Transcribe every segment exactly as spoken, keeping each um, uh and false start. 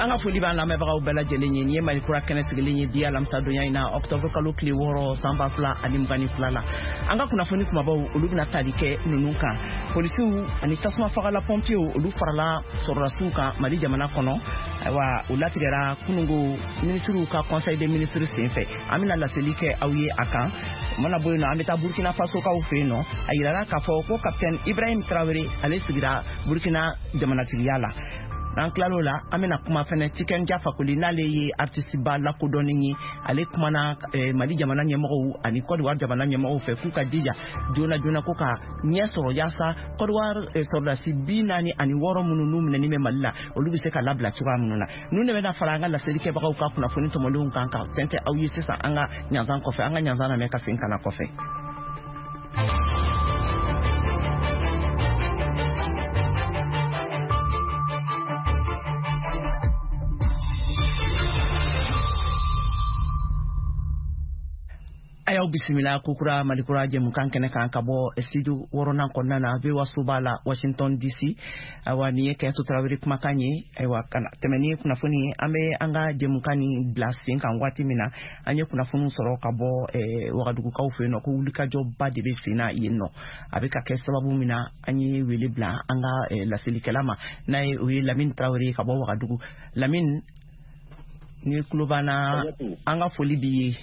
anga foli b'an lamɛnbagaw bɛɛ lajɛlen ye nin ye Mali kura kɛnɛ sigilen ye bi alamisa donya in na octobre kalo tile wɔɔrɔ san ba fila ani mugan ni fila la an ka kunnafoni kumabaw olu bɛna tali kɛ ninnu kan polisiw ani tasuma fagala pompiers olu farala sɔrɔdasiw kan Mali jamana kɔnɔ ayiwa o latigɛra kunungo ministres ka conseil des ministres senfɛ an bɛna laseli kɛ aw ye a kan o mana bɔ yen nɔ an bɛ taa Burkina Faso kaw fɛ yen nɔ a yirala k'a fɔ ko capitaine Ibrahim Traoré ale sigira Burkina jamanatigiya la n'an tilal'o la an bɛna kuma fɛnɛ Tiken Jah Fakoly n'ale ye artiste ba lakodɔnnen ye ale kumana Mali jamana ɲɛmɔgɔw ani Côte d'Ivoire jamana ɲɛmɔgɔw fɛ k'u ka jija joona joona ko ka ɲɛ sɔrɔ yaasa Côte d'Ivoire sɔrɔdasi bi naani ani wɔɔrɔ minnu n'u minɛni bɛ Mali la olu bɛ se ka labila cogoya minnu na ninnu de bɛna fara an ka laselikɛbagaw ka kunnafoni tɔmɔlenw kan ka tɛntɛn aw ye sisan an ka ɲanzan kɔfɛ an ka ɲanzan lamɛn ka segin ka na kɔfɛ. Ayaw bisimila kukura malikura jɛmukan kɛnɛ kan ka bɔ studio wɔɔrɔnan kɔnɔna na V O A soba la Washington D C ayiwa nin ye Kɛɲɛso Tarawele kumakan ye ayiwa kana tɛmɛ ni kunnafoni ye an bɛ an ka jɛmukan ni bila sen kan waati min na an ye kunnafoniw sɔrɔ ka bɔ Wagadugukaw fɛ yen nɔ ko wulikajɔba de bɛ sen na yen nɔ a bɛ ka kɛ sababu min na an ye wele bila an ka laselikɛla ma n'a ye o ye Lamine Traoré ka bɔ Wagadugu Lamine ni tulo b'an an ka foli b'i ye.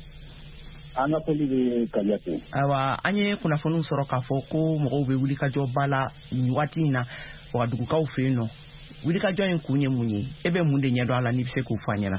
An ka foli bɛ Kadiatu. Ayiwa an ye kunnafoniw sɔrɔ k'a fɔ ko mɔgɔw bɛ wulikajɔba la nin waati in na Wagadugukaw fɛ yen nɔ wulikajɔ in kun ye mun ye e bɛ mun de ɲɛdɔn a la n'i bɛ se k'o fɔ an ɲɛna.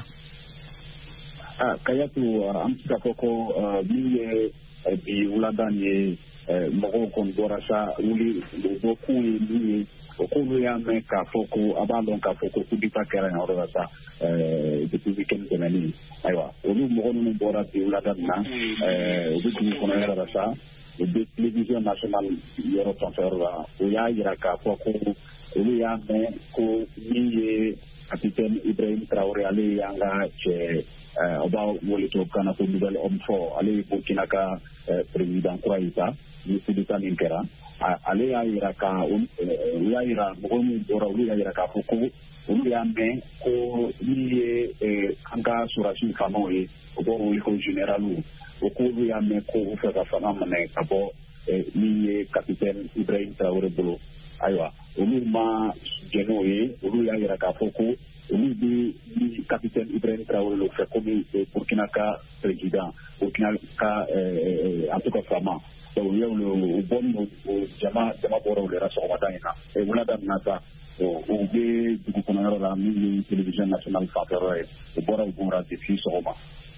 Ah Kadiatu an bɛ se k'a fɔ ko min ye bi wulada ye mɔgɔw kɔni bɔra sa wuli o kun ye min ye o k'olu y'a mɛn k'a fɔ ko a b'a dɔn k'a fɔ ko coup d'État kɛra yan yɔrɔ la sa depuis week-end tɛmɛnen ayiwa olu mɔgɔ minnu bɔra bi wulada nin na u bɛ dugu kɔnɔ yɔrɔ la sa u bɛ télévision nationale yɔrɔ sanfɛyɔrɔ la o y'a yira k'a fɔ ko olu y'a mɛn ko min ye capitaine Ibrahim Traoré ale y'an ka cɛ o b'a wele tubabukan na ko nouvel homme fort ale ye Burkina ka président kura ye sa ni coup d'État min kɛra ale y'a yira ka u y'a yira mɔgɔ minnu bɔra olu y'a yira k'a fɔ ko olu y'a mɛn ko min ye an ka sɔrɔdasiw faamaw ye o b'o wele ko généraliw o k'olu y'a mɛn ko u fɛ ka fanga minɛ ka bɔ min ye capitaine Ibrahim Traoré bolo ayiwa olu ma jɛn n'o ye olu y'a yira k'a fɔ ko olu bɛ ni capitaine Ibrahim Traoré le fɛ komi Burkina ka président Burkina ka en tout cas faama donc u y'o bɔ ni jama jama bɔra o de la sɔgɔmada in na wulada min na sa u bɛ dugu kɔnɔ yɔrɔ la min ye télévision nationale sanfɛyɔrɔ ye u bɔra u bɔra depuis sɔgɔma.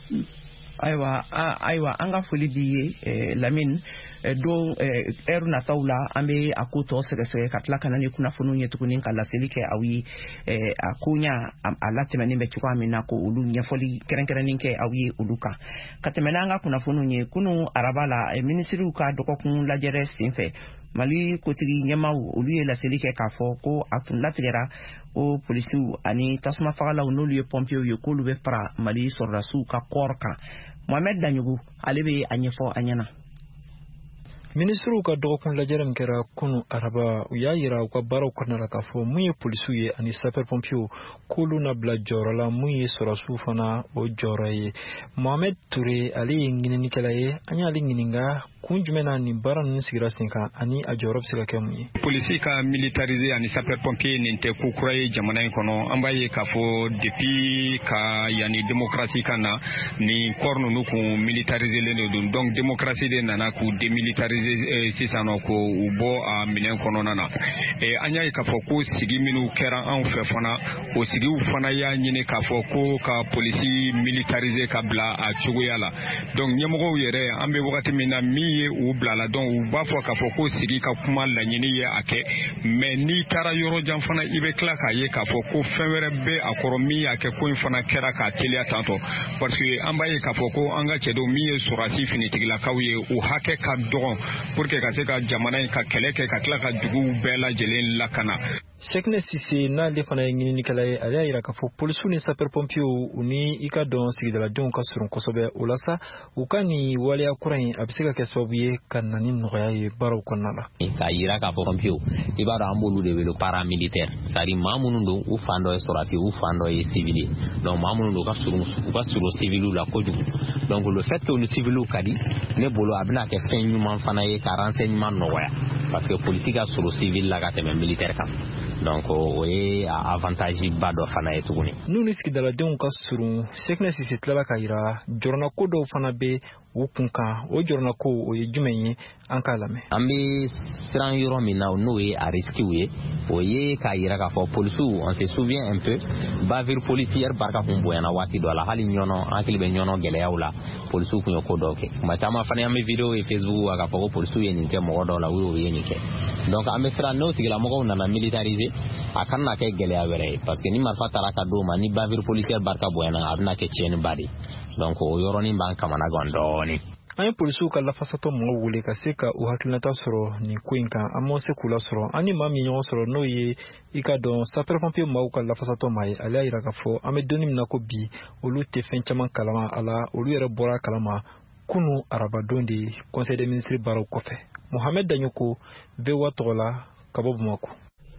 Ayiwa ayiwa an ka foli b'i ye Lamine don heure nataw la an bɛ a ko tɔ sɛgɛsɛgɛ ka tila ka na ni kunnafoniw ye tuguni ka laseli kɛ aw ye a ko ɲa a latɛmɛnen bɛ cogoya min na ko olu ɲɛfɔli kɛrɛnkɛrɛnnen kɛ aw ye olu kan ka tɛmɛ n'an ka kunnafoniw ye kunun araba la minisiriw ka dɔgɔkun lajɛrɛ senfɛ Mali kotigi ɲɛmaaw olu ye laseli kɛ k'a fɔ ko a tun latigɛra ko polisiw ani tasuma fagalaw n'olu ye pompiers ye k'olu bɛ fara Mali sɔrɔdasiw ka kɔɔr kan Mohamed Danyogo ale bɛ a ɲɛfɔ an ɲɛna. Ministru ka dɔgɔkun lajɛrɛ min kɛra kunu araba u y'a yira u ka baaraw kɔnɔna la k'a fɔ mun ye polisiw ye ani sapeur pompiers k'olu na bila jɔyɔrɔ la mun ye sɔrɔdasiw fana o jɔyɔrɔ ye Mohamed Touré ale ye ɲininikɛla ye an y'ale ɲininka kun jumɛn na nin baara ninnu sigira sen kan ani a jɔyɔrɔ bɛ se ka kɛ mun ye. Polisi ka militariser ani sapeur pompiers nin tɛ ko kura ye jamana in kɔnɔ an b'a ye k'a fɔ depuis ka yanni démocratie ka na ni corps ninnu kun militariselen de don donc démocratie de nana k'u démilitariser sisan nɔ ko u bɔ a minɛn kɔnɔna na an y'a ye k'a fɔ ko sigi minnu kɛra anw fɛ fana o sigiw fana y'a ɲini k'a fɔ ko ka polisi militariser ka bila a cogoya la donc ɲɛmɔgɔw yɛrɛ an bɛ wagati min na min ye u bila la donc u b'a fɔ k'a fɔ ko sigi ka kuma laɲini ye a kɛ mais n'i taara yɔrɔ jan fana i bɛ tila k'a ye k'a fɔ ko fɛn wɛrɛ bɛ a kɔrɔ min y'a kɛ ko in fana kɛra k'a teliya tantɔ parce que an b'a ye k'a fɔ ko an ka cɛdenw min ye sɔrɔdasi finitigilakaw ye u hakɛ ka dɔgɔn pour que ka se ka jamana in ka kɛlɛ kɛ ka tila ka duguw bɛɛ lajɛlen lakana Sekne Sise na le fana ngini kala ala ira ka fo police ni sapeur pompier uni ika don sigidala don ka surun kosobe ulasa ukani wale akurai abiseka ke sobiye kanani noya ye baro konala ka ira ka fo pompier ibara ambulu de velo paramilitaire sari mamunu do u fando e sorati u fando e civil donc mamunu do ka surun ka surun civil la koju donc le fait que le civil kadi ne bolo abna ke fenyuma fana ye renseignement noya parce que politique a surun civil la ka teme militaire kam donc o ye avantage ba do fana e tuguni nuni sigidala don ka surun sekne Sise tlala ka ira jorna ko do fana be ukunka o jorna ko o ye jumenye anka lame ambi sran yoro mina no ye a risque we o ye ka ira ka fo police on se souvient un peu bavir policière barka humbo yana wati do la hali nyono akili be nyono gele yaula police ku ko do ke ma chama fana ambi video e Facebook aka fo police ye ni ke mo do la we o ye ni ke donc ambi sran no tigila mo ko na militariser akanna ke gele ya were parce que ni marfa taraka do ma ni bavir policière barka boyana abna ke cheni badi donc o yoro ni banka mana gondoni ay polisu ka la fasato mo wule ka seka u hakilata soro ni kuinka amose kula soro ani mami nyo soro no ye ika don sapeur pompier mo ka la fasato mai ala ira ka fo ame donim na ko bi olu te fen chaman kalama ala olu yere bora kalama kunu araba dondi conseil des ministres baro kofe Mohamed Danyoko bewa tola kabobu mako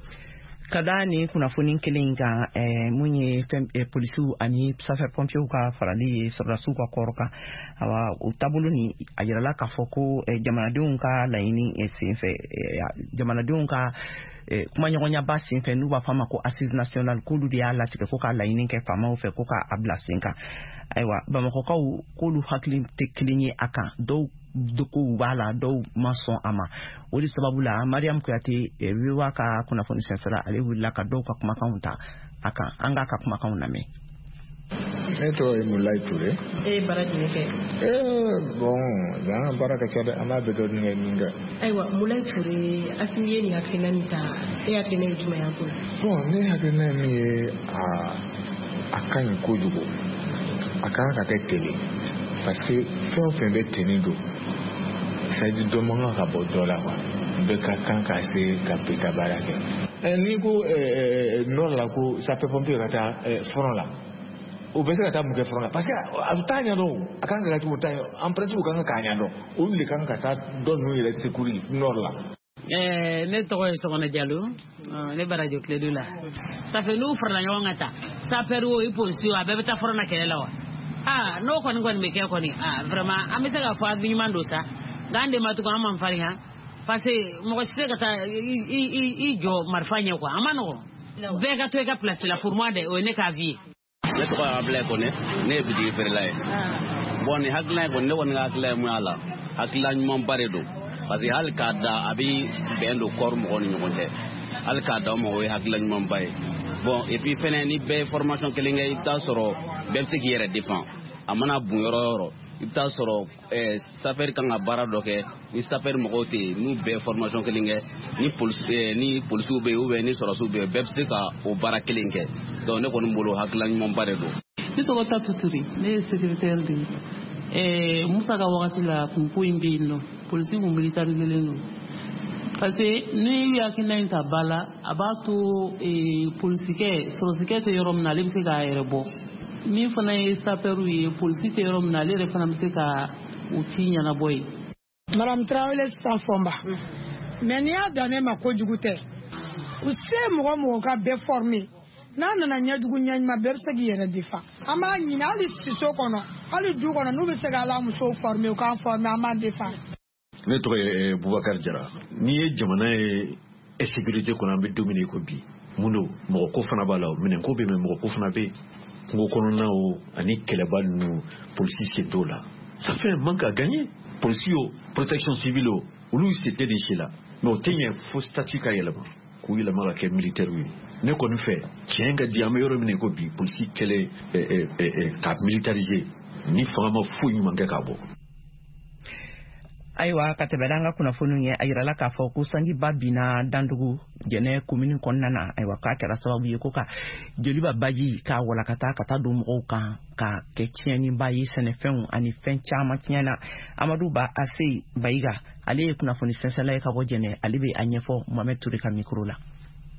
kada ni kunafunin kilin ga eh, munye eh, polisu ani sapeur pompier ka farali sorasu ka koroka awa utabulu ni ajirala ka foko eh, jamana dunka laini esinfe eh, jamana dunka eh, kuma nyonya basi nfe nuba fama ko assise national kulu dia la tike ko ka laini ke fama o fe ko ka ablasenka aiwa bamako ka kulu hakli teklinye aka do doko wala do mason ama wodi sababu la Mariam Kuyate e wiwa ka kuna foni sensara ale willa ka do ka kuma kaunta aka anga ka kuma kauna me eto e mulai ture e baraji ne ke eh bon da baraka chade ama be do ne ninga aiwa mulai ture asinye ni akinanta e akine juma yangu bon ne akine ni a akan ko jugo akan ka tele parce que faut faire des tenido ça dit demande à bord dollar quoi de quelqu'un cassé capé cabarake et nico euh non la ko ça peut pomper kata front là o bese kata mu ke front là parce que atanya do akan ka tu tanya en principe kan ka nya do o le kan kata don no ile sécurité nord là eh ne to ko so na diallo ne barajo clé de là ça fait nous front la ngata ça pero i position abe ta front na kele wa ah no ko ngoni me ke ko ni ah vraiment amisa ga fa bi mando sa gande matu ko amam fari ha parce que mo ko sika ta i i i jo marfanya ko amano be ga to ga place la pour moi de o ne ka vie ne to abla ko ne ne bi di fer lay bon ni hakla ko ne won ga hakla mu ala hakla ñu mom bare do parce que hal ka da abi bendo kor mo on ñu konte hal ka da mo we hakla ñu mom bay bon et puis fene ni be formation ke ngay ta soro be se ki yere défend amana bu yoro yoro ita soro eh saper kan bara doke ni saper mogote nu be formation ke linge ni police eh, ni police be ou ni soro sube be se ka o bara ke linge donc ne ko mbolo haklan mom bare do ni to ta tuturi ne secrétaire de eh musa ga wakati la kumpu imbino police mu militaire leleno parce que ni ya kina inta bala abato eh police ke soro sikete yorom na lebse ga erebo min fana ye saperu ye polisi te yɔrɔ min na ale yɛrɛ fana bɛ se ka u ci ɲɛnabɔ ye. Madame Traoré Sanfomba mais n'i y'a dan ne ma kojugu tɛ u se mɔgɔ mɔgɔ ka bɛɛ former n'a nana ɲɛjugu ɲɛɲuman bɛɛ bɛ se k'i yɛrɛ difa an b'a ɲini hali siso kɔnɔ hali du kɔnɔ n'u bɛ se k'ala musow former u k'an former an b'a difa. Ne tɔgɔ ye Bubakar Jara n'i ye jamana ye insécurité kɔnɔ an bɛ dominer ko bi mun do mɔgɔ ko fana b'a la minɛn ko bɛ yen mɔgɔ ko fana bɛ yen. Kungo kɔnɔna o ani kɛlɛba ninnu polisi se t'o la ça fait un manque à gagner polisi o protection civile o olu se tɛ de si la mais o tɛ ɲɛ fo statut ka yɛlɛma k'u yɛlɛma ka kɛ militaire ye ne kɔni fɛ tiɲɛ ka di an bɛ yɔrɔ min ko bi polisi kɛlɛ ka militariser ni fanga ma foyi ɲuman kɛ k'a bɔ. Aiwa katebelanga kuna fonu nye ayirala ka fo ko sangi babina dandugu jene commune konnana aiwa ka kera sababu yeko ka joliba baji ka wala kata kata do mo ka ka ke tieni bayi sene fen ani fen chama tiena Amadou Ba ase bayiga ale kuna foni sensela ka bo jene alibe anyefo Mohamed Touré ka micro la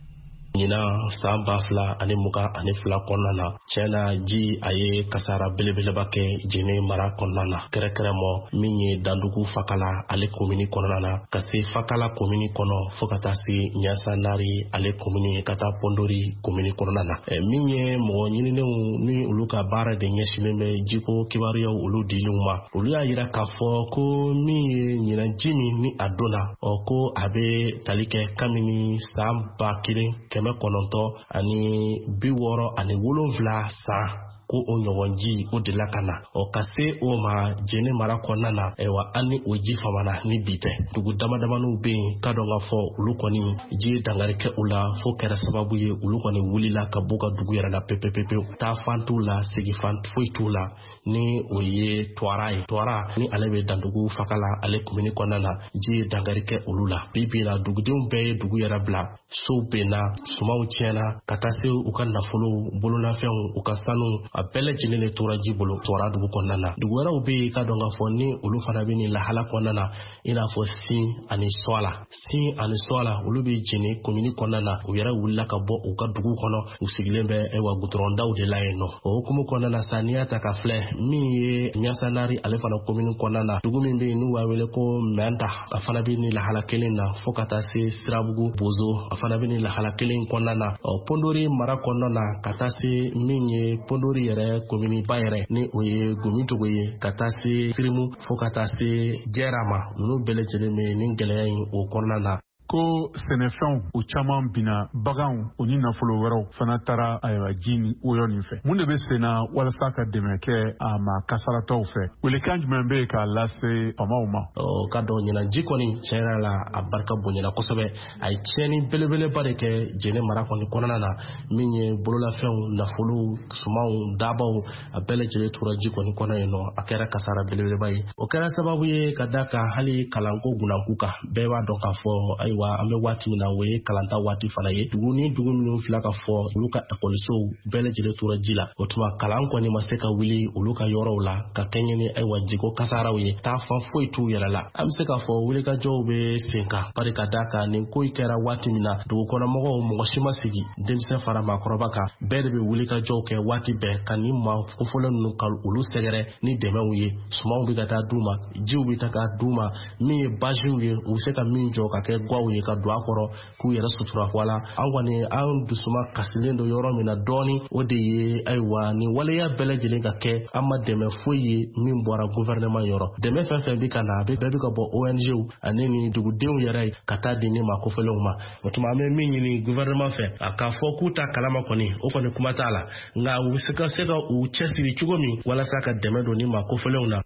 ɲina san ba fila ani mugan ani fila kɔnɔna na tiɲɛna ji a ye kasara belebeleba kɛ jene mara kɔnɔna na kɛrɛkɛrɛmɔ min ye dandugu fakala ale komini kɔnɔna na ka se fakala komini kɔnɔ fo ka taa se ɲasanari ale komini ka taa pɔndori komini kɔnɔna na min ye mɔgɔ ɲininenw ni olu ka baara de ɲɛsinnen bɛ jiko kibaruyaw olu dilenw ma olu y'a yira k'a fɔ ko min ye ɲina ji min ni a donna ɔ ko a bɛ tali kɛ kabini san ba kelen kɛmɛ kɔnɔntɔn ani bi wɔɔrɔ ani wolonfila san ko o ɲɔgɔn ji o de la ka na ɔ ka se o ma jene mara kɔnɔna na ayiwa an ni o ji famana ni bi tɛ dugu damadamaniw bɛ yen ka dɔn k'a fɔ olu kɔni ji ye dankari kɛ u la fo kɛra sababu ye olu kɔni wulila ka bɔ ka dugu yɛrɛ la pepepepewu taa fan t'u la segi fan foyi t'u la ni o ye tuwara ye tuwara ni ale bɛ dandugu faga la ale komini kɔnɔna na ji ye dankari kɛ olu la bi bi la dugudenw bɛɛ ye dugu yɛrɛ bila sow benna sumaw tiɲɛna ka taa se u ka nafolo bololafɛnw u ka sanu a bɛɛ lajɛlen de tora ji bolo tuwara dugu kɔnɔna na dugu wɛrɛw bɛ yen ka dɔn k'a fɔ ni olu fana bɛ nin lahala kɔnɔna na i n'a fɔ sin ani sɔala sin ani sɔala olu bɛ jeni komini kɔnɔna na u yɛrɛ wulila ka bɔ u ka dugu kɔnɔ u sigilen bɛ ayiwa gudɔrɔndaw de la yen nɔ o hukumu kɔnɔna na sa n'i y'a ta ka filɛ min ye ɲasanari ale fana komini kɔnɔna na dugu min bɛ yen n'u b'a wele ko mɛnta a fana bɛ nin lahala kelen na fo ka taa se sirabugu bozo a fana bɛ nin lahala kelen kɔnɔna na ɔ pɔndori mara kɔnɔna na ka taa se min ye pɔndori yɛrɛ komini ba yɛrɛ ni o ye gomintogo ye ka taa se sirimu fo ka taa se jɛrama ninnu bɛɛ lajɛlen bɛ nin gɛlɛya in o kɔnɔna na ko sɛnɛfɛnw o caman bina baganw o ni nafolo wɛrɛw fana taara ayiwa ji ni woyɔ nin fɛ mun de bɛ senna walasa ka dɛmɛ kɛ a ma kasaratɔw fɛ welekan jumɛn bɛ k'a lase famaw ma ɔ ka dɔn ɲinan ji kɔni tiɲɛna la a barika bonyana kosɛbɛ a ye tiɲɛni belebeleba de kɛ jene mara kɔni kɔnɔna na min ye bololafɛnw nafolo sumaw dabaw a bɛɛ lajɛlen tora ji kɔni kɔnɔ yen nɔ a kɛra kasara belebeleba ye o kɛra sababu ye ka da kan hali kalanko gunanku kan bɛɛ b'a dɔn k'a fɔ ayiwa wa an bɛ waati min na o ye kalanta waati fana ye dugu ni dugu minnu fila ka fɔ olu ka ekɔlisow bɛɛ lajɛlen tora ji la o tuma kalan kɔni ma se ka wuli olu ka yɔrɔw la ka kɛɲɛ ni ayiwa jiko kasaraw ye taa fan foyi t'u yɛrɛ la an bɛ se k'a fɔ wulikajɔw bɛ sen kan bari ka da kan nin ko kɛra waati min na dugukɔnɔmɔgɔw mɔgɔ si ma sigi denmisɛn fara maakɔrɔba kan bɛɛ de bɛ wulikajɔw kɛ waati bɛɛ ka nin maa kofɔlen ninnu ka olu sɛgɛrɛ ni dɛmɛw ye sumaw bɛ ka taa d'u ma jiw bɛ taa ka d'u ma min ye baziw ye u bɛ se ka min jɔ ka kɛ gwaw ye ka don a kɔrɔ k'u yɛrɛ sutura wala an kɔni an dusuma kasilen don yɔrɔ min na dɔɔni o de ye ayiwa ni waleya bɛɛ lajɛlen ka kɛ an ma dɛmɛ foyi ye min bɔra gouvernement yɔrɔ dɛmɛ fɛn fɛn bɛ ka na a bɛ bɛɛ bɛ ka bɔ O N G ani ni dugudenw yɛrɛ ka taa di ni maakofɛlenw ma o tuma an bɛ min ɲini gouvernement fɛ a k'a fɔ k'u ta kalama kɔni o kɔni kuma t'a la nka u bɛ se ka se ka u cɛsiri cogo min walasa ka dɛmɛ don ni maakofɛlenw na.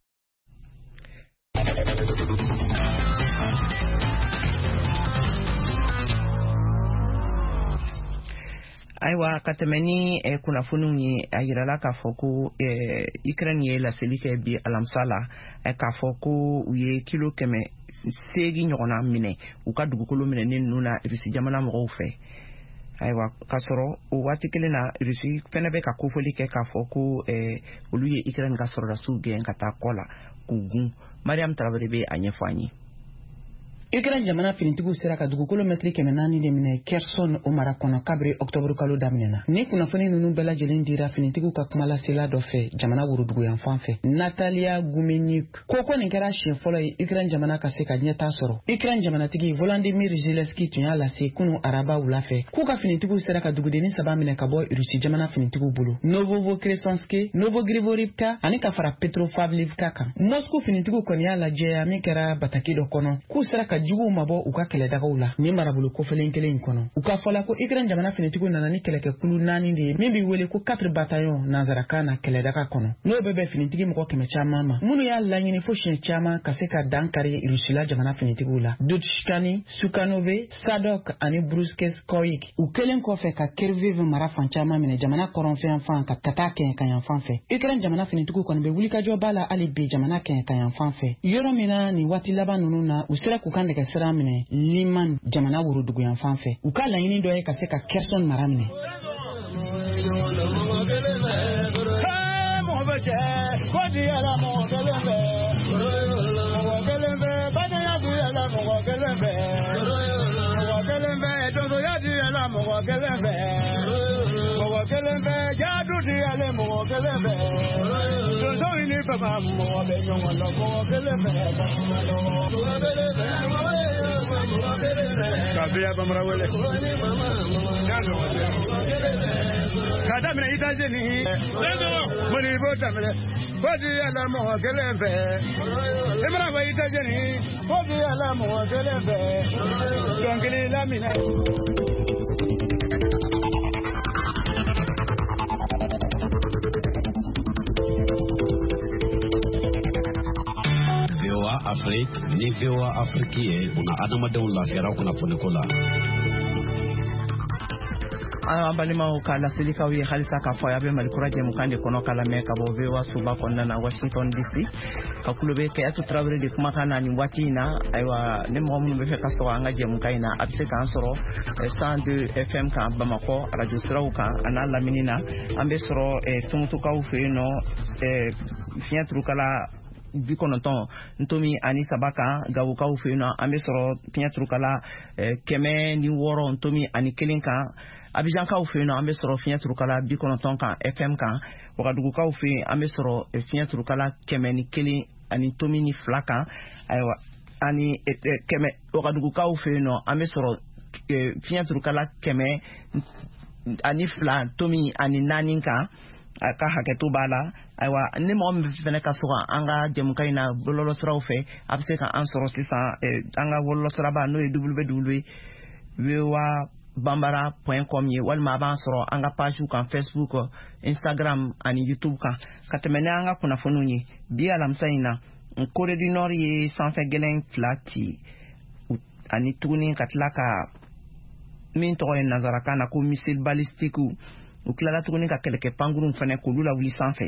Ayiwa ka tɛmɛ ni eh, kunnafoniw ye a yirala k'a fɔ ko eh, Ukraine ye laseli kɛ bi alamisa la eh, k'a fɔ ko u ye kilo kɛmɛ seegin ɲɔgɔnna minɛ u ka dugukolo minɛnen ninnu na Rusi jamana mɔgɔw fɛ. Ayiwa k'a sɔrɔ o waati kelen na Rusi fɛnɛ bɛ ka kofɔli kɛ k'a fɔ ko eh, olu ye Ukraine ka sɔrɔdasiw gɛn ka taa kɔ la k'u gun. Mariam Tarawele bɛ a ɲɛfɔ an ye. Ukraine jamana finitigiw sera ka dugukolo mɛtiri kɛmɛ naani de minɛ Kherson o mara kɔnɔ kabiri octobre kalo daminɛna. Ni kunnafoni ninnu bɛɛ lajɛlen dira finitigiw ka kumalasela dɔ fɛ jamana worodugu yan fan fɛ. Natalia Gumenyuk ko ko nin kɛra siɲɛ fɔlɔ ye Ukraine jamana ka se ka ɲɛtaa sɔrɔ. Ukraine jamanatigi Volodymyr Zelensky tun y'a lase kunu araba wula fɛ k'u ka finitigiw sera ka dugudenni saba minɛ ka bɔ Rusi jamana finitigiw bolo. Novovokresansk, Novogrivorivka ani ka fara Petropavlivka kan. Moscow finitigiw kɔni y'a lajɛ min kɛra bataki dɔ kɔnɔ k'u sera ka juguw mabɔ u ka kɛlɛdagaw la ni marabolo kofɛlen kelen in kɔnɔ. U ka fɔla ko Ukraine jamana finitigiw nana ni kɛlɛkɛkulu naani de ye min bɛ wele ko quatre bataillons nanzarakan na kɛlɛdaga kɔnɔ. N'o bɛɛ bɛ finitigi mɔgɔ kɛmɛ caman ma minnu y'a laɲini fo siɲɛ caman ka se ka dan kari Rusila jamana finitigiw la. Dutchkani, Sukhanove, Sadok ani Bruskeskoyik u kelen kɔfɛ ka Kherkiv mara fan caman minɛ jamana kɔrɔnfɛn fan ka taa kɛɲɛ ka yan fan fɛ. Ukraine jamana finitigiw kɔni bɛ wulikajɔ b'a la hali bi jamana kɛɲɛ ka yan fan fɛ. Yɔrɔ min na nin waati laban ninnu na u sera k'u kan nɛgɛ sira minɛ Liman jamana worodugu yan fan fɛ. U ka laɲini dɔ ye ka se ka Kherson mara minɛ. kelembe mo kelembe jadu di ale mo kelembe so so ini papa mo be nyongo no mo kelembe mo kelembe mo kelembe kabia bamra wele nalo kada mena itajeni moni bota mele bodi ala mo kelembe emra wa itajeni bodi ala mo kelembe dongili lamina Afrique ni V O A Afrique una adamadenw lafiyara kunnafoni ko la an balimaw ka laselikaw ye halisa ka fɔ a bɛ malikura jɛmukan de kɔnɔ ka lamɛn ka bɔ V O A suba kɔnɔna na Washington D C ka kulo bɛ Kayatu Tarawele de kumakan na nin waati in na ayiwa ne mɔgɔ minnu bɛ fɛ ka sɔrɔ an ka jɛmukan in na a bɛ se k'an sɔrɔ cent deux F M kan Bamakɔ radio siraw kan a n'a lamini na an bɛ sɔrɔ Tumutukaw fɛ yen nɔ fiɲɛ turukala bi kɔnɔntɔn ntomi ani saba kan Gawukaw fɛ yen nɔ an bɛ sɔrɔ fiɲɛ turukala kɛmɛ ni wɔɔrɔ ntomi ani kelen kan Abijankaw fɛ yen nɔ an bɛ sɔrɔ fiɲɛ turukala bi kɔnɔntɔn kan F M kan Wagadugukaw fɛ yen an bɛ sɔrɔ fiɲɛ turukala kɛmɛ ni kelen ani ntomi ni fila kan ayiwa ani kɛmɛ Wagadugukaw fɛ yen nɔ an bɛ sɔrɔ fiɲɛ turukala kɛmɛ ani fila ntomi ani naani kan a ka hakɛto b'a la ayiwa ni mɔgɔ min fɛnɛ ka sɔrɔ an ka jɛmukan in na bɔlɔlɔsiraw fɛ a bɛ se ka an sɔrɔ sisan an ka bɔlɔlɔsiraba n'o ye w w w point v o a bambara point com ye walima a b'an sɔrɔ an ka pagew kan Facebook Instagram ani YouTube kan ka tɛmɛ ni an ka kunnafoniw ye bi alamisa in na Corée du Nord ye sanfɛ gɛlɛn fila ci ani tuguni ka tila ka min tɔgɔ ye nazarakan na ko missile balistique u tilala tuguni ka kɛlɛkɛ pankurun fana k'olu lawuli sanfɛ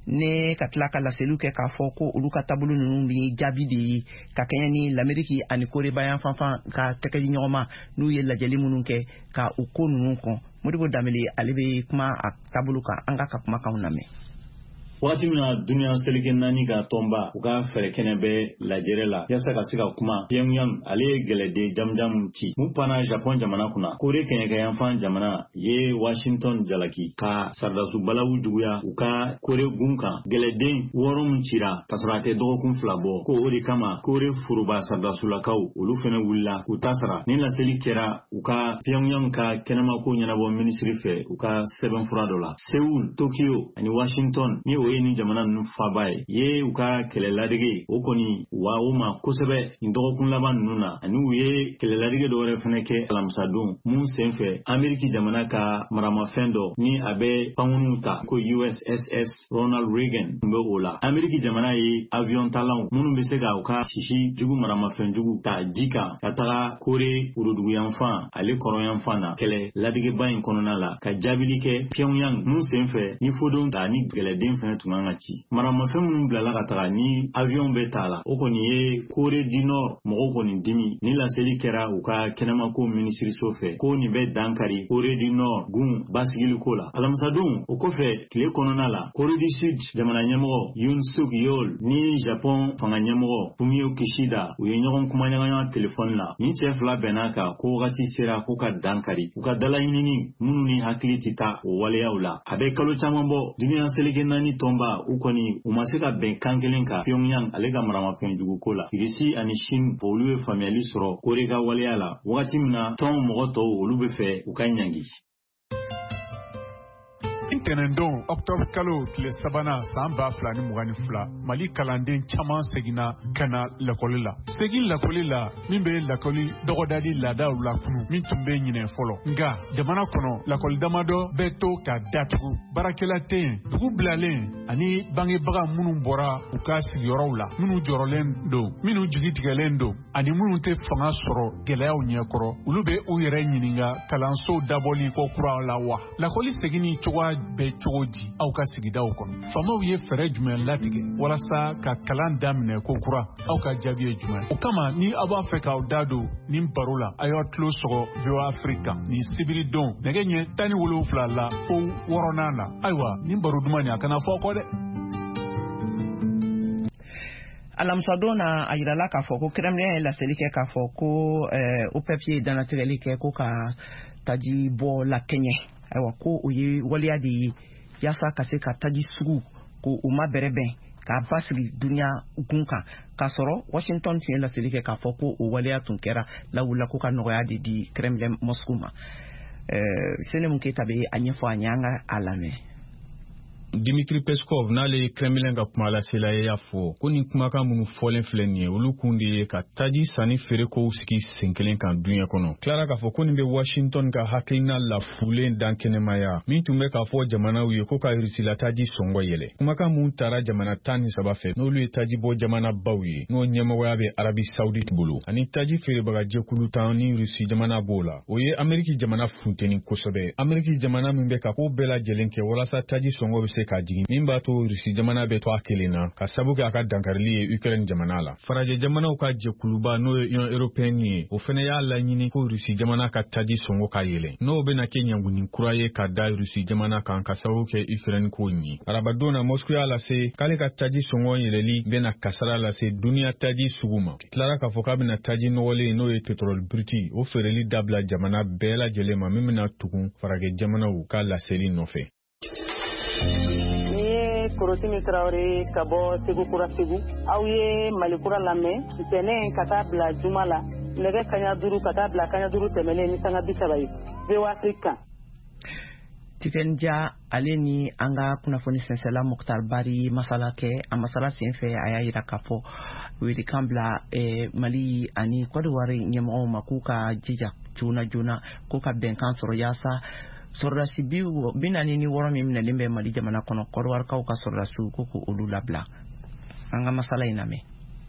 ne ka tila ka laseliw kɛ k'a fɔ ko olu ka taabolo ninnu bɛ jaabi de ye ka kɛɲɛ ni l'Amérique ani Corée bayan fanfan ka tɛgɛdi ɲɔgɔn ma n'u ye lajɛli minnu kɛ ka u ko ninnu kɔn Modibo Dambele ale bɛ kuma a taabolo kan an ka ka kumakanw lamɛn. Waati min na duniya seleke naani ka tɔnba u ka fɛɛrɛ kɛnɛ bɛ lajɛrɛ la yasa ka se ka kuma Pyongyang ale ye gɛlɛden jamujamu ci mun panna Japon jamana kunna Kore kɛɲɛkɛyanfan jamana ye Washington jalaki ka sardasu balawu juguya u ka Kore gun kan gɛlɛden wɔɔrɔ min cira ka sɔrɔ a tɛ dɔgɔkun fila bɔ ko o de kama Kore foroba sardasulakaw olu fɛnɛ wulila k'u ta sara ni laseli kɛra u ka Pyongyang ka kɛnɛmako ɲɛnabɔ minisiri fɛ u ka sɛbɛnfura dɔ la Seoul, Tokyo ani Washington ni o ye ni jamana ninnu faba ye ye u ka kɛlɛladege o kɔni wa o ma kosɛbɛ nin dɔgɔkun laban ninnu na ani u ye kɛlɛladege dɔ wɛrɛ fɛnɛ kɛ alamisadon mun senfɛ Ameriki jamana ka maramafɛn dɔ ni a bɛ pankunuw ta ko U S S S Ronald Reagan tun bɛ o la Ameriki jamana ye avion talanw minnu bɛ se ka u ka sisi jugu maramafɛn jugu ta ji kan ka taga Kore woroduguyanfan ale kɔrɔyanfan na kɛlɛ ladegeba in kɔnɔna la ka jaabili kɛ Pyongyang mun senfɛ ni fodon ta ni gɛlɛden fɛnɛ tun kan ka ci maramafɛn minnu bilala ka taga ni avion bɛ ta la o kɔni ye Kore du Nord mɔgɔw kɔni dimi ni laseli kɛra u ka kɛnɛmako minisiriso fɛ ko nin bɛ dankari Kore du Nord gun basigiliko la alamisadon o kɔfɛ tile kɔnɔna la Kore du Sud jamana ɲɛmɔgɔ Yoon Suk Yeol ni Japon fanga ɲɛmɔgɔ Fumio Kishida u ye ɲɔgɔn kumaɲɔgɔnya telefɔni la ni cɛ fila bɛnna kan ko wagati sera ko ka dankari u ka dalaɲinini minnu ni hakili tɛ taa o waleyaw la a bɛ kalo caman bɔ duniya seleke naani tɔnba u kɔni u ma se ka bɛn kan kelen kan Pyongyang ale ka maramafɛn juguko la Irisi ani Chine olu ye faamuyali sɔrɔ Kore ka waleya la wagati min na tɔn mɔgɔ tɔw olu bɛ fɛ u ka ɲangi. Ntɛnɛndon octobre kalo tile sabanan san ba fila ni mugan ni fila Mali kalanden caman seginna ka na lakɔli la segin lakɔli la min bɛ lakɔli dɔgɔdali laadaw la kunu min tun bɛ ɲinɛ fɔlɔ nka jamana kɔnɔ lakɔli damadɔ bɛ to ka datugu baarakɛla tɛ yen dugu bilalen ani bangebaga minnu bɔra u ka sigiyɔrɔw la minnu jɔrɔlen don minnu jigi tigɛlen don ani minnu tɛ fanga sɔrɔ gɛlɛyaw ɲɛkɔrɔ olu bɛ u yɛrɛ ɲininka kalansow dabɔli kɔ kura la wa lakɔli seginni cogoya bɛ cogo di aw ka sigidaw kɔnɔ faamaw ye fɛɛrɛ jumɛn latigɛ walasa ka kalan daminɛ ko kura aw ka jaabi ye jumɛn o kama ni aw b'a fɛ k'aw da don nin baro la a y'aw tulo sɔgɔ V O A Afrique nin sibiri don nɛgɛ ɲɛ tan ni wolonwula la fo wɔɔrɔnan na ayiwa nin baro duman nin a kana fɔ kɔ dɛ. Alamisadon na a yirala k'a fɔ ko Kremlin ye laseli kɛ k'a fɔ ko o papier danatigɛli kɛ ko ka taji bɔ la kɛɲɛ ayiwa ko o ye waleya de ye yaasa ka se ka taji sugu ko u ma bɛrɛbɛn k'a basigi dunuya gun kan k'a sɔrɔ Washington tun ye laseli kɛ k'a fɔ ko o waleya tun kɛra lawula ko ka nɔgɔya de di Kremlin Moscow ma Senemu Keita bɛ a ɲɛfɔ an ye an ka a lamɛn. Dimitri Peskov n'ale Kremlin ka kuma lasela y'a fɔ ko nin kumakan minnu fɔlen filɛ nin ye olu kun de ye ka taji sanni feere kow sigi sen kelen kan dunya kɔnɔ. Clara k'a fɔ ko nin bɛ Washington ka hakilina lafulen dan kɛnɛmaya min tun bɛ k'a fɔ jamanaw ye ko ka Rusila taji sɔngɔ yɛlɛ. Kumakan mun taara jamana tan ni saba fɛ n'olu ye taji bɔ jamana baw ye n'o ɲɛmɔgɔya bɛ Arabi Saoudite bolo ani taji feerebaga jɛkulu tan ni Rusi jamana b'o la. O ye Ameriki jamana funteni kosɛbɛ. Ameriki jamana min bɛ ka ko bɛɛ lajɛlen kɛ walasa taji sɔngɔ bɛ se ka jigin min b'a to Rusi jamana bɛ to a kelen na ka sabu kɛ a ka dankarili ye Ukraine jamana la. Farajɛ jamanaw ka jɛkuluba n'o ye Union Européenne ye o fɛnɛ y'a laɲini ko Rusi jamana ka taji sɔngɔ ka yɛlɛ n'o bɛna kɛ ɲangunin kura ye ka da Rusi jamana kan ka sabu kɛ Ukraine ko ɲi. Arabadon na Moscow y'a lase k'ale ka taji sɔngɔ yɛlɛli bɛna kasara lase duniya taji sugu ma. Tilara k'a fɔ k'a bɛna taji nɔgɔlen n'o ye pétrole brut o feereli dabila jamana bɛɛ lajɛlen ma min bɛna tugun farajɛ jamanaw ka laseli nɔfɛ. Korosimi Traoré ka bɔ Segu Kura Segu aw ye Malikura lamɛn ntɛnɛn ka taa bila juma la nɛgɛ kaɲa duuru ka taa bila kaɲa duuru tɛmɛlen ni sanga bi saba ye V O A Afrique. Tikenja ale ni an ka kunnafoni sɛnsɛla Muktar Bari masala kɛ a masala senfɛ a y'a yira k'a fɔ welekan bila Mali ani Côte d'Ivoire ɲɛmɔgɔw ma k'u ka jija joona joona k'u ka bɛnkan sɔrɔ yaasa sɔrɔdasi bi naani ni wɔɔrɔ min minɛlen bɛ Mali jamana kɔnɔ kɔrɔwarikaw ka sɔrɔdasiw ko ko olu labila an ka masala in lamɛn.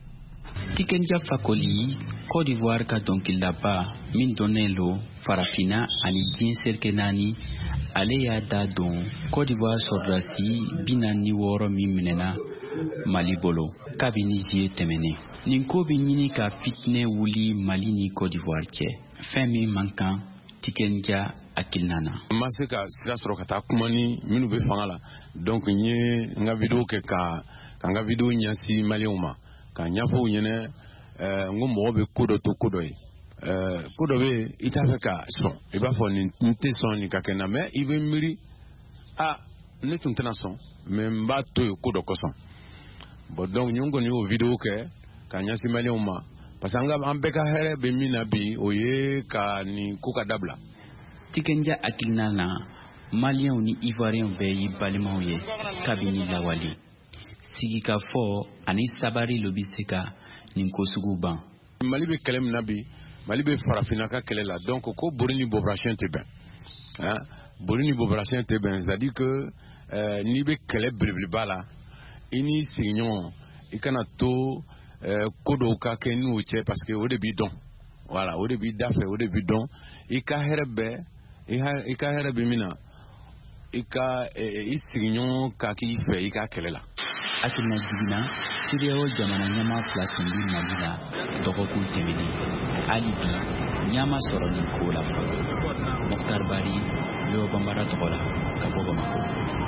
Tikenja Fakoli Côte d'Ivoire ka dɔnkilidaba min dɔnnen lo farafina ani diɲɛ serikɛ naani ale y'a da don Côte d'Ivoire sɔrɔdasi bi naani ni wɔɔrɔ min minɛna Mali bolo kabini zie tɛmɛnen. Nin ko bɛ ɲini ka fitinɛ wuli Mali ni Côte d'Ivoire cɛ fɛn min man kan Tikenja akilnana. Ma se ka sira sɔrɔ ka taa kuma ni minnu bɛ fanga la donc n ye n ka video kɛ ka ka n ka video ɲɛsin maliyɛnw ma ka ɲɛfɔ u ɲɛna n ko mɔgɔ bɛ ko dɔ to ko dɔ ye ko dɔ bɛ yen i t'a fɛ ka sɔn i b'a fɔ nin n tɛ sɔn nin ka kɛ n na mais i bɛ miiri ah ne tun tɛna sɔn mais n b'a to yen ko dɔ kosɔn bon donc n kɔni y'o video kɛ ka ɲɛsin maliyɛnw ma parce que an bɛɛ ka hɛrɛ bɛ min na bi o ye ka nin ko ka dabila. Tikenja akilina na Maliens ni Ivoiriens bɛɛ ye balimaw ye kabini lawali sigikafɔ ani sabari lo bɛ se ka nin ko sugu ban. Mali bɛ kɛlɛ min na bi Mali bɛ farafinna ka kɛlɛ la donc ko bori ni bobarasiyɛn tɛ bɛn hein bori ni bobarasiyɛn tɛ bɛn c'est à dire que euh, n'i bɛ kɛlɛ belebeleba la i ni sigiɲɔgɔn i kana to euh, ko dɔw ka kɛ n'o cɛ parce que o de b'i dɔn voilà o de b'i da fɛ o de b'i dɔn i ka hɛrɛ bɛɛ i ka hɛrɛ bɛ min na i ka i sigiɲɔgɔn ka k'i fɛ i ka kɛlɛ la. Akilina jiginna CEDEAO jamana ɲɛmaa fila tun bɛ Mali la dɔgɔkun tɛmɛnen hali bi ɲɛma sɔrɔ nin ko la fɔlɔ. Muktar Bari Leo Bambara tɔgɔ la ka bɔ Bamako.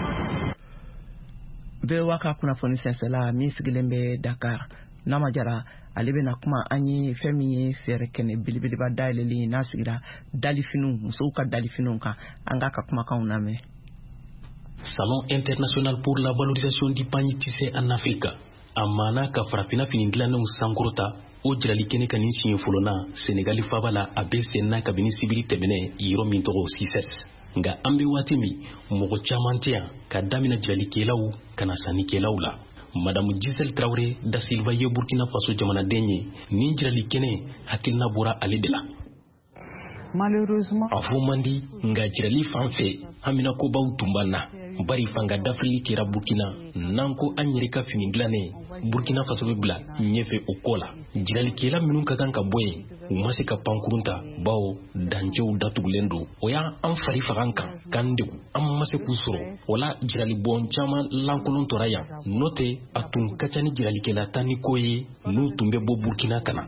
V O A ka kunnafoni sɛnsɛla min sigilen bɛ Dakar Nama Jara ale bɛna kuma an ye fɛn min ye fɛɛrɛ kɛnɛ belebeleba dayɛlɛlen n'a sigira dalifiniw musow ka dalifiniw kan an k'a ka kumakanw lamɛn. Salon international pour la valorisation du panier tissé en Afrique a maana ka farafina fini dilanenw sankɔrɔta o jirali kɛnɛ ka nin siɲɛ fɔlɔ na Senegali faaba la a bɛ sen na kabini sibiri tɛmɛnɛ yɔrɔ min tɔgɔ C I S E S nka an bɛ waati min mɔgɔ caman tɛ yan ka daminɛ jiralikɛlaw ka na sannikɛlaw la. Madame Giselle Traoré da Silva ye Burkina Faso jamanaden ye nin jirali kɛnɛ hakilina bɔra ale de la. Malheureusement a fɔ man di nka jirali fan fɛ Amina kobaw tun b'an na bari fanga dafili kɛra Burkina n'an ko an yɛrɛ ka fini dilannen Burkina Faso bɛ bila ɲɛfɛ o kɔ la jiralikɛla minnu ka kan ka bɔ yen u ma se ka pankurun ta bawo dancɛw datugulen don o y'an fari faga kan k'an degun an ma se k'u sɔrɔ o la jiralibɔn caman lankolon tora yan n'o tɛ a tun ka ca ni jiralikɛla tan ni ko ye n'u tun bɛ bɔ Burkina ka na.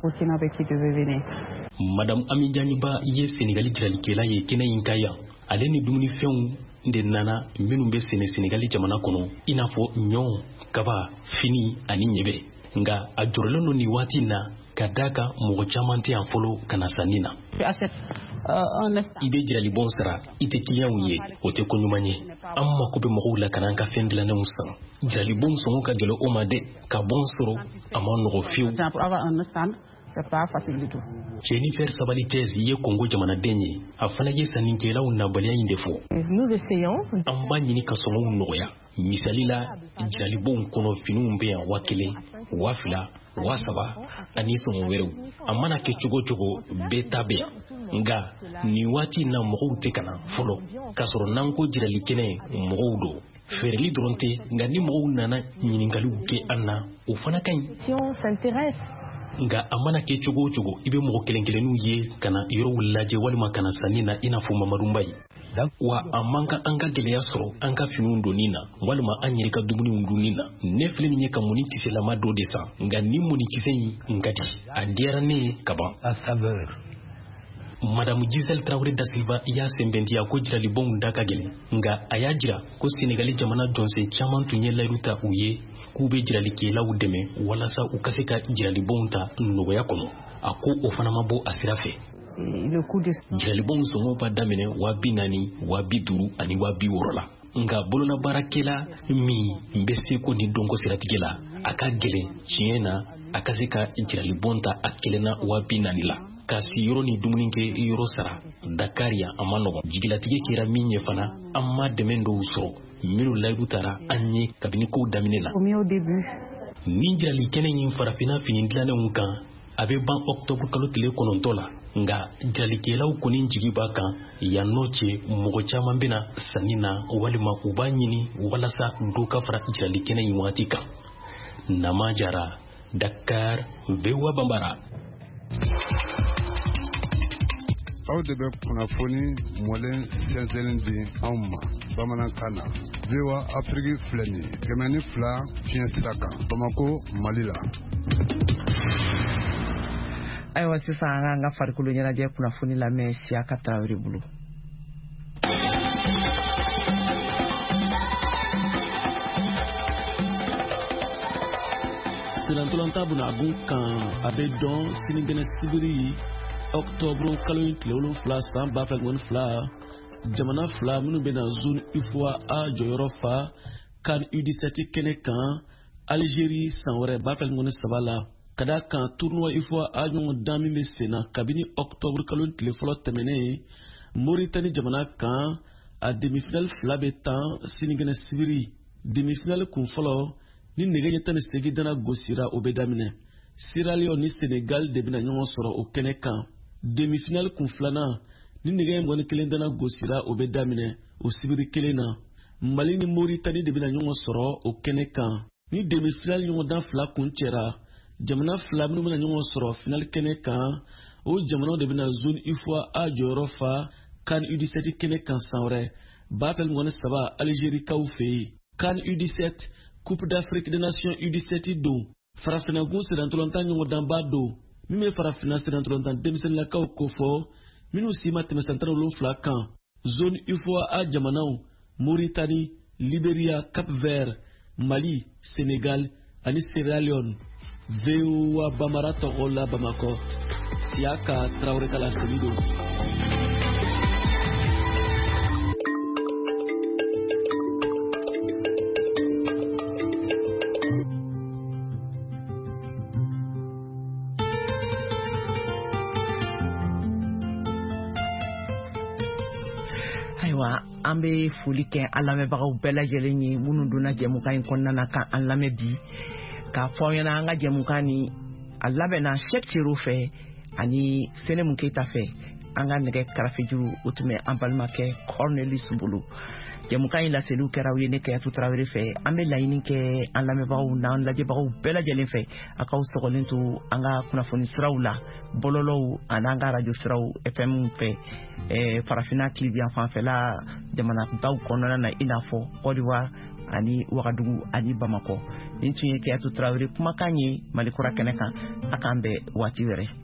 Madame Ami Janiba ye Senegali jiralikɛla ye kɛnɛ in ka yan ale ni dumunifɛnw de nana minnu bɛ sɛnɛ Senegali jamana kɔnɔ i n'a fɔ ɲɔ kaba fini ani ɲɛbɛ nka a jɔrɔlen don nin waati in na ka da ka mɔgɔ caman tɛ yan fɔlɔ ka na sanni na. I bɛ jirali bon sara i tɛ kiliyanw ye o tɛ ko ɲuman ye. An mako bɛ mɔgɔw la ka n'an ka fɛn dilannenw san. Jirali bon sɔngɔ ka gɛlɛn o ma dɛ, ka bon sɔrɔ a ma nɔgɔ fiyewu. C'est pas facile du tout. Jennifer Sabalitez ye Congo jamanaden ye. A fana ye sannikɛlaw nabaliya in de fɔ. Nous essayons. An b'a ɲini ka sɔngɔw nɔgɔya. Misali la, jiralibonw kɔnɔ finiw bɛ yan wa kelen, wa fila, wa saba, ani sɔngɔ wɛrɛw. A mana kɛ cogo cogo bɛɛ ta bɛ yan. Nka nin waati na mɔgɔw tɛ ka na fɔlɔ. K'a sɔrɔ n'an ko jirali kɛnɛ mɔgɔw don. Feereli dɔrɔn tɛ, nka ni mɔgɔw nana ɲininkaliw kɛ an na, o fana ka ɲi. Si on s'intéresse. Nga a mana kɛ cogo o cogo i bɛ mɔgɔ kelen kelenninw ye ka na yɔrɔw lajɛ walima ka na sanni na i n'a fɔ Mamadu Mbaye. Wa a man kan an ka gɛlɛya sɔrɔ an ka finiw donni na walima an yɛrɛ ka dumuniw dunni na. Ne filɛ nin ye ka mɔni kisɛlama dɔ de san nka ni mɔni kisɛ in ka di a diyara ne ye ka ban. Madame Giselle Traoré da Silva y'a sɛnbɛntiya ko jiralibonw da ka gɛlɛn nka a y'a jira ko Senegali jamana jɔnsen caman tun ye layidu ta u ye k'u bɛ jiralikɛlaw dɛmɛ walasa u ka se ka jiralibonw ta nɔgɔya kɔnɔ. A ko o fana ma bɔ a sira fɛ. Jiralibonw sɔngɔ b'a daminɛ wa bi naani, wa bi duuru ani wa bi wɔɔrɔ la. Nka bololabaarakɛla min bɛ se ko ni dɔnko siratigɛ la a ka gɛlɛn tiɲɛ na a ka se ka jiralibon ta a kelen na wa bi naani la. Ka si yɔrɔ ni dumuni kɛ yɔrɔ sara Dakar yan a ma nɔgɔn. Jigilatigɛ kɛra min ye fana an ma dɛmɛ dɔw sɔrɔ minnu layidu taara an ye kabini kow daminɛ la. Ni jirali kɛnɛ in farafinna fini dilannenw kan a bɛ ban octobre kalo tile kɔnɔntɔn la nka jiralikɛlaw kɔni jigi b'a kan yan n'o cɛ mɔgɔ caman bɛna sanni na walima u b'a ɲini walasa dɔ ka fara jirali kɛnɛ in waati kan. Nama Jara, Dakar, V O A Bambara. Aw de bɛ kunnafoni mɔlen sɛnsɛnlen di anw ma bamanankan na. V O A Afrique filɛ nin ye kɛmɛ ni fila fiɲɛ sira kan Bamako, Mali la. Ayiwa sisan an k'an ka farikolo ɲɛnajɛ kunnafoni lamɛn Siyaka Tarawele bolo. Silantolanta buna gun kan a bɛ dɔn sinigɛnɛ sibiri octobre kalo in tile wolonfila san ba fila ani fila jamana fila minnu bɛna zone U F O A jɔyɔrɔ fa CAN U dix-sept kɛnɛ kan Algérie san wɛrɛ ba fila ani saba la ka da kan tournoi U F O A ɲɔgɔn dan min bɛ sen na kabini octobre kalo tile fɔlɔ tɛmɛnen Mauritanie jamana kan a demi-finale fila bɛ tan sinigɛnɛ sibiri demi-finale kun fɔlɔ ni nɛgɛ ɲɛ tan ni segin dana gosira o bɛ daminɛ Sierra Leone ni Senegal de bɛna ɲɔgɔn sɔrɔ o kɛnɛ kan demi-finale kun filanan ni nɛgɛ ɲɛ mugan ni kelen dana gosira o bɛ daminɛ o sibiri kelen na Mali ni Mauritanie de bɛna ɲɔgɔn sɔrɔ o kɛnɛ kan ni demi-finale ɲɔgɔn dan fila kun cɛra jamana fila minnu bɛna ɲɔgɔn sɔrɔ finale kɛnɛ kan o jamanaw de bɛna zone U F O A jɔyɔrɔ fa CAN U dix-sept kɛnɛ kan san wɛrɛ ba fila ani saba Algérie kaw fɛ yen CAN U dix-sept Coupe d'Afrique des Nations U dix-sept don farafina gun sirantolontan ɲɔgɔn danba don min bɛ farafina sirantolontan denmisɛnninlakaw ko fɔ minnu si ma tɛmɛ san tan ni wolonfila kan zone U F O A jamanaw Mauritanie, Libéria, Cap-Vert, Mali, Sénégal ani Sierra Leone. V O A Bambara tɔgɔ la Bamako Siyaka Tarawele kala selido. An bɛ foli kɛ an lamɛnbagaw bɛɛ lajɛlen ye minnu donna jɛmukan in kɔnɔna na ka an lamɛn bi k'a fɔ aw ɲɛna an ka jɛmukan ni a labɛnna Cheick Sero fɛ ani Senemu Keyita fɛ an ka nɛgɛ karafejuru o tun bɛ an balimakɛ Cornelis bolo jɛmukan in laseliw kɛra u ye ne Keyatu Tarawele fɛ an bɛ laɲini kɛ an lamɛnbagaw n'an lajɛbagaw bɛɛ lajɛlen fɛ a k'aw sɔgɔlen to an ka kunnafoni siraw la bɔlɔlɔw an'an ka radio siraw F M fɛ farafina kilibi yan fanfɛla jamanabaw kɔnɔna na i n'a fɔ Côte d'Ivoire ani Wagadugu ani Bamako nin tun ye Keyatu Tarawele kumakan ye Malikura kɛnɛ kan a k'an bɛn waati wɛrɛ.